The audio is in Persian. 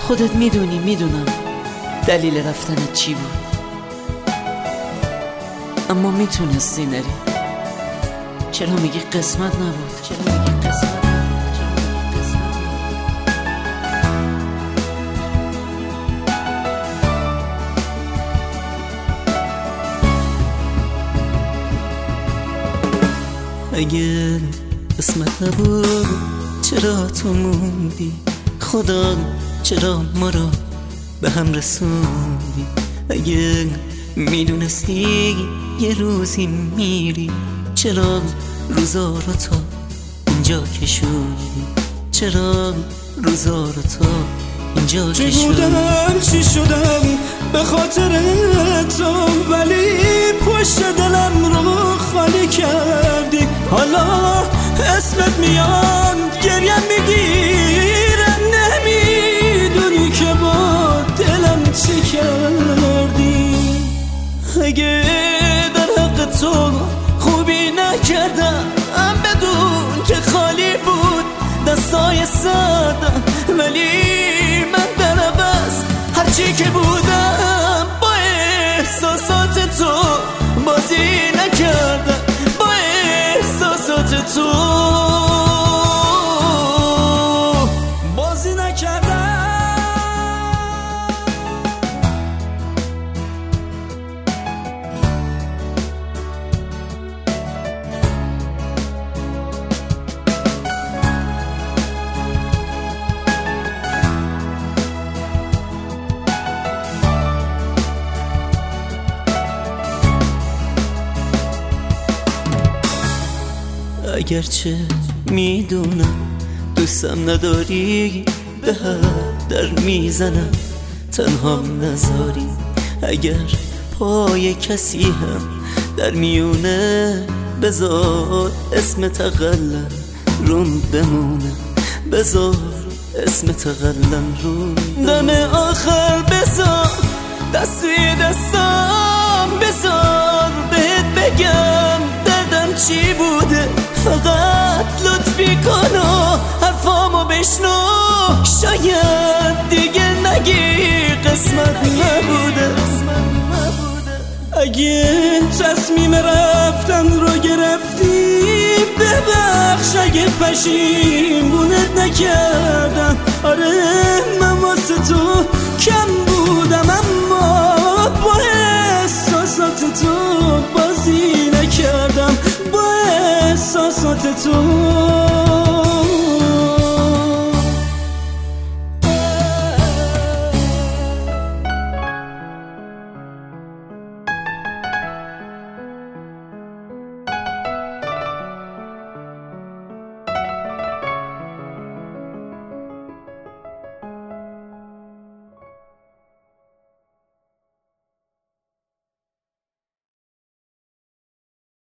خودت میدونی میدونم دلیل رفتنت چی بود، اما میتونستی نری. چرا میگی قسمت نبود؟ چرا میگی قسمت نبود؟ اگه قسمت نبود چرا تو موندی؟ خدا چرا ما رو به هم رسوندی؟ اگه میدونستی یه روزی میری چرا روزا رو تا اینجا کشوندی؟ چرا روزا رو تا اینجا کشوندی؟ چی بودم چی شدم به خاطر تو، ولی پشت دلم رو خالی کردی. حالا اسمت میاد گریم میگیره، نمیدونی که با دلم چی کردی. اگه در حق تو خوبی نکردم بدون که خالی بود دستای سردم، ولی من در عوض هرچی که بودم با احساسات تو بازی نکردم، با احساسات تو بازی نکردم. اگرچه میدونم دوستم نداری، به حد در میزنم تنهام نذاری. اگر پای کسی هم در میونه بذار اسم تقلم روم بمونه، بذار اسم تقلم روم دم آخر بذار دستی دستم، بذار بهت بگم دردم چی بوده. فقط لطفی کن و حرفامو بشنو، شاید دیگه نگی قسمت نبوده. اگه تصمیم رفتن رو گرفتی ببخش، اگه پشیمونت نکردم. آره من واسه تو کم بودم، اما با احساسات تو بازی نکردم، با احساسات تو